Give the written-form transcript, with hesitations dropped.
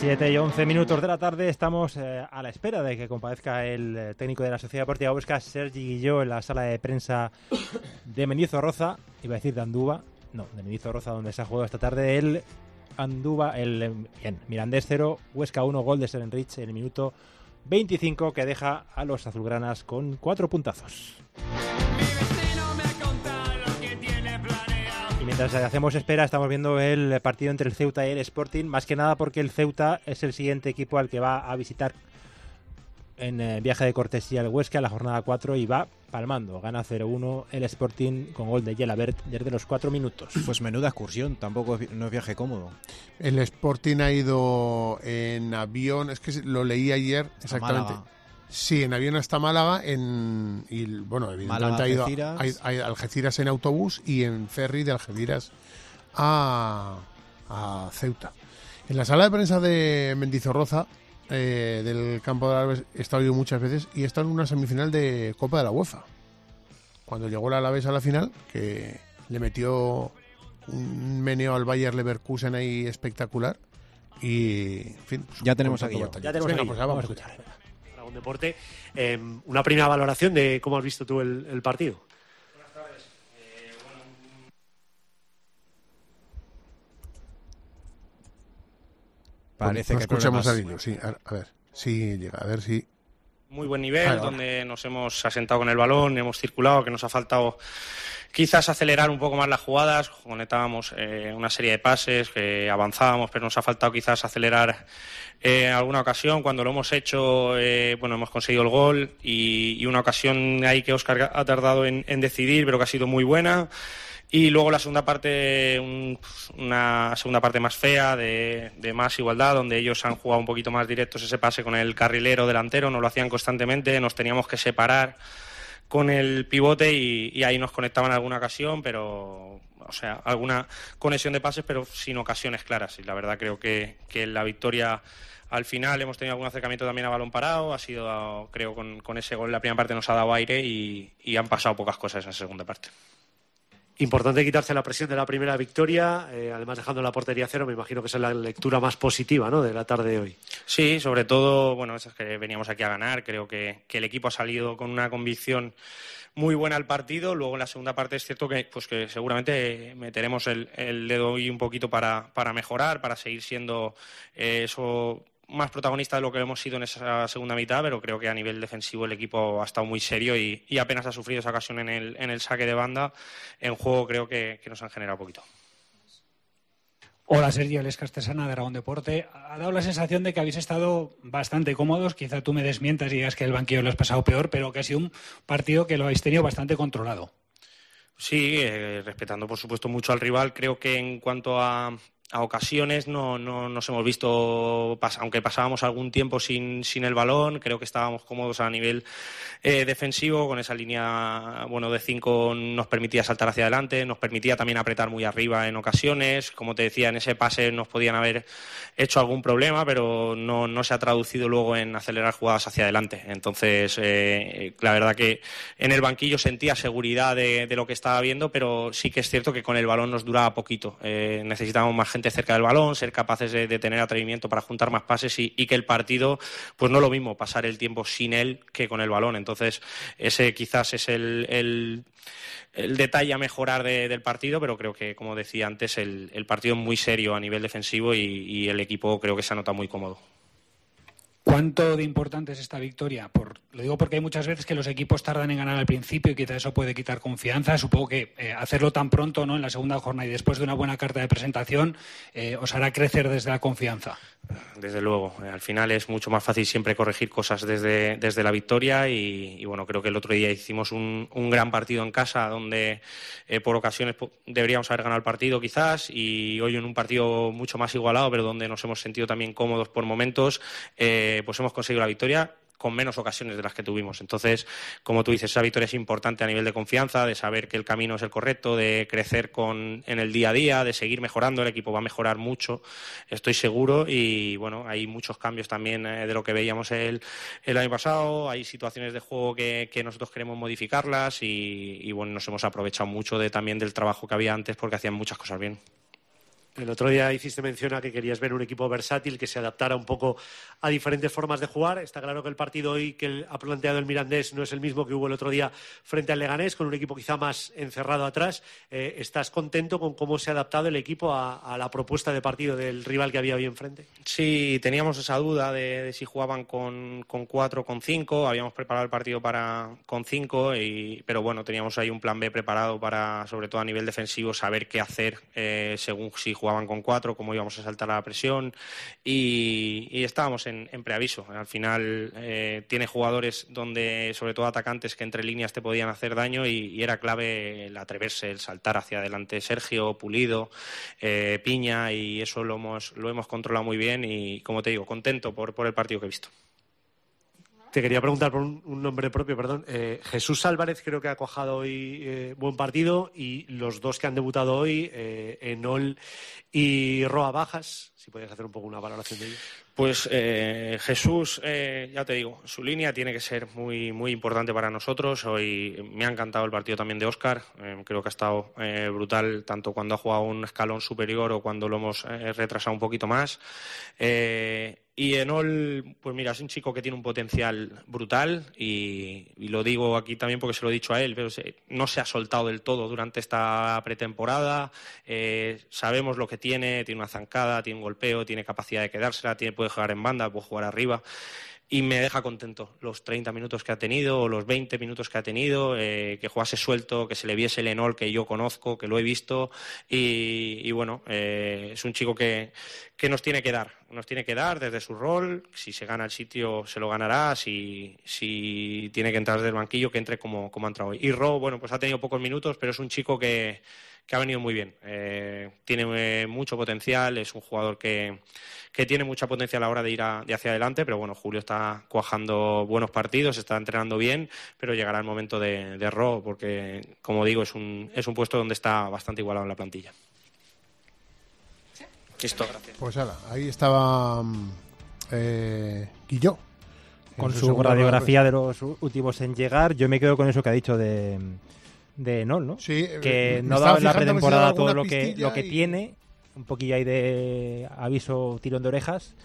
7:11 de la tarde, estamos a la espera de que comparezca el técnico de la Sociedad Deportiva Huesca, Sergi Guilló, en la sala de prensa de Mendizorroza, iba a decir de Andúba, no, de Mendizorroza, donde se ha jugado esta tarde el Andúba, Mirandés 0, Huesca 1, gol de Serenrich en el minuto 25, que deja a los azulgranas con 4 puntazos. Y mientras hacemos espera, estamos viendo el partido entre el Ceuta y el Sporting, más que nada porque el Ceuta es el siguiente equipo al que va a visitar en viaje de cortesía el Huesca en la jornada 4 y va palmando. Gana 0-1 el Sporting con gol de Gelabert desde los 4 minutos. Pues menuda excursión, tampoco no es viaje cómodo. El Sporting ha ido en avión, es que lo leí ayer exactamente. Málaga. Sí, en avión hasta Málaga, evidentemente Málaga, ha ido Algeciras. a Algeciras en autobús y en ferry de Algeciras a Ceuta. En la sala de prensa de Mendizorroza, del campo de Alavés, he estado yo muchas veces y he estado en una semifinal de Copa de la UEFA. Cuando llegó el Alavés a la final, que le metió un meneo al Bayer Leverkusen ahí espectacular y, en fin, ya tenemos aquí. Vamos a escuchar. Deporte. Una primera valoración de cómo has visto tú el partido. Buenas tardes. Parece que escuchamos a Lilo, sí, a ver si llega, a ver si... Muy buen nivel, donde nos hemos asentado con el balón, hemos circulado, que nos ha faltado quizás acelerar un poco más las jugadas, conectábamos una serie de pases, que avanzábamos, pero nos ha faltado quizás acelerar en alguna ocasión. Cuando lo hemos hecho, hemos conseguido el gol y una ocasión ahí que Óscar ha tardado en decidir, pero que ha sido muy buena. Y luego la segunda parte, una segunda parte más fea, de más igualdad, donde ellos han jugado un poquito más directos ese pase con el carrilero delantero, nos lo hacían constantemente, nos teníamos que separar con el pivote y ahí nos conectaban en alguna ocasión, pero, alguna conexión de pases, pero sin ocasiones claras. Y la verdad creo que la victoria al final, hemos tenido algún acercamiento también a balón parado, ha sido, creo, con ese gol la primera parte nos ha dado aire y han pasado pocas cosas en la segunda parte. Importante quitarse la presión de la primera victoria, además dejando la portería cero, me imagino que esa es la lectura más positiva, ¿no?, de la tarde de hoy. Sí, sobre todo, es que veníamos aquí a ganar, creo que el equipo ha salido con una convicción muy buena al partido. Luego en la segunda parte es cierto que seguramente meteremos el dedo hoy un poquito para mejorar, para seguir siendo eso más protagonista de lo que hemos sido en esa segunda mitad, pero creo que a nivel defensivo el equipo ha estado muy serio y apenas ha sufrido esa ocasión en el saque de banda. En juego creo que nos han generado poquito. Hola Sergio, Alex Castesana de Aragón Deporte. Ha dado la sensación de que habéis estado bastante cómodos, quizá tú me desmientas y digas que el banquillo lo has pasado peor, pero que ha sido un partido que lo habéis tenido bastante controlado. Sí, respetando por supuesto mucho al rival. Creo que en cuanto a ocasiones no nos hemos visto, aunque pasábamos algún tiempo sin el balón, creo que estábamos cómodos a nivel defensivo, con esa línea de 5 nos permitía saltar hacia adelante, nos permitía también apretar muy arriba en ocasiones. Como te decía, en ese pase nos podían haber hecho algún problema, pero no se ha traducido luego en acelerar jugadas hacia adelante. Entonces, la verdad que en el banquillo sentía seguridad de lo que estaba viendo, pero sí que es cierto que con el balón nos duraba poquito. Necesitábamos más gente cerca del balón, ser capaces de tener atrevimiento para juntar más pases y que el partido, pues no lo mismo pasar el tiempo sin él que con el balón. Entonces ese quizás es el detalle a mejorar del partido, pero creo que, como decía antes, el partido es muy serio a nivel defensivo y el equipo creo que se ha notado muy cómodo. ¿Cuánto de importante es esta victoria? Lo digo porque hay muchas veces que los equipos tardan en ganar al principio y quizá eso puede quitar confianza. Supongo que hacerlo tan pronto, ¿no?, en la segunda jornada y después de una buena carta de presentación os hará crecer desde la confianza. Desde luego, al final es mucho más fácil siempre corregir cosas desde la victoria y creo que el otro día hicimos un gran partido en casa donde por ocasiones deberíamos haber ganado el partido quizás, y hoy en un partido mucho más igualado pero donde nos hemos sentido también cómodos por momentos, pues hemos conseguido la victoria con menos ocasiones de las que tuvimos. Entonces, como tú dices, esa victoria es importante a nivel de confianza, de saber que el camino es el correcto, de crecer en el día a día, de seguir mejorando. El equipo va a mejorar mucho, estoy seguro, y hay muchos cambios también de lo que veíamos el año pasado. Hay situaciones de juego que nosotros queremos modificarlas y nos hemos aprovechado mucho también del trabajo que había antes porque hacían muchas cosas bien. El otro día hiciste mención a que querías ver un equipo versátil que se adaptara un poco a diferentes formas de jugar. Está claro que el partido hoy que ha planteado el Mirandés no es el mismo que hubo el otro día frente al Leganés, con un equipo quizá más encerrado atrás. ¿Estás contento con cómo se ha adaptado el equipo a la propuesta de partido del rival que había hoy enfrente? Sí, teníamos esa duda de si jugaban con 4 o con 5. Habíamos preparado el partido con 5, pero bueno, teníamos ahí un plan B preparado para, sobre todo a nivel defensivo, saber qué hacer según si jugaban con 4, cómo íbamos a saltar a la presión, y estábamos en preaviso. Al final tiene jugadores donde, sobre todo atacantes, que entre líneas te podían hacer daño, y era clave el atreverse, el saltar hacia adelante. Sergio, Pulido, Piña, y eso lo hemos controlado muy bien, y como te digo, contento por el partido que he visto. Te quería preguntar por un nombre propio, perdón. Jesús Álvarez creo que ha cuajado hoy buen partido, y los dos que han debutado hoy, Enol y Roa Bajas, si podías hacer un poco una valoración de ellos. Pues Jesús, ya te digo, su línea tiene que ser muy, muy importante para nosotros. Hoy me ha encantado el partido también de Óscar. Creo que ha estado brutal, tanto cuando ha jugado un escalón superior o cuando lo hemos retrasado un poquito más. Y Enol, pues mira, es un chico que tiene un potencial brutal, y lo digo aquí también porque se lo he dicho a él, pero no se ha soltado del todo durante esta pretemporada. Sabemos lo que tiene una zancada, tiene un golpeo, tiene capacidad de quedársela, puede jugar en banda, puede jugar arriba. Y me deja contento los 30 minutos que ha tenido, o los 20 minutos que ha tenido, que jugase suelto, que se le viese el Enol que yo conozco, que lo he visto, y bueno, es un chico que nos tiene que dar desde su rol. Si se gana el sitio, se lo ganará. Si tiene que entrar desde el banquillo, que entre como ha entrado hoy. Y Ro, bueno, pues ha tenido pocos minutos, pero es un chico que ha venido muy bien. Tiene mucho potencial, es un jugador que tiene mucha potencia a la hora de ir de hacia adelante, pero bueno, Julio está cuajando buenos partidos, está entrenando bien, pero llegará el momento de Ro, porque, como digo, es un puesto donde está bastante igualado en la plantilla. Listo, gracias. Pues ahí estaba Guilló. Con su radiografía de los últimos en llegar. Yo me quedo con eso que ha dicho de Enol, ¿no? Sí, que no da en la pretemporada todo lo que tiene, un poquillo ahí de aviso, tirón de orejas,